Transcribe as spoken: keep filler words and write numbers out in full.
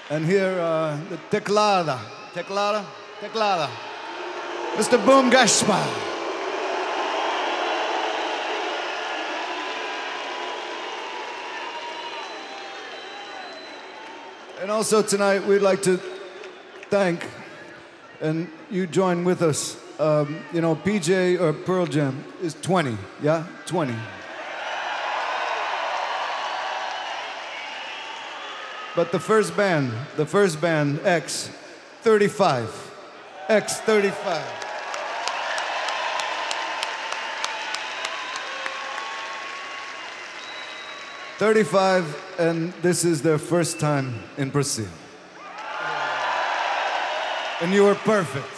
And here, uh, the teclada, teclada, teclada, Mister Boom Gaspar. And also tonight, we'd like to thank, and you join with us, um, you know, P J or Pearl Jam is twenty, yeah? twenty. But the first band, the first band, X, thirty-five. X, thirty-five. thirty-five, and this is their first time in Brazil. And you were perfect.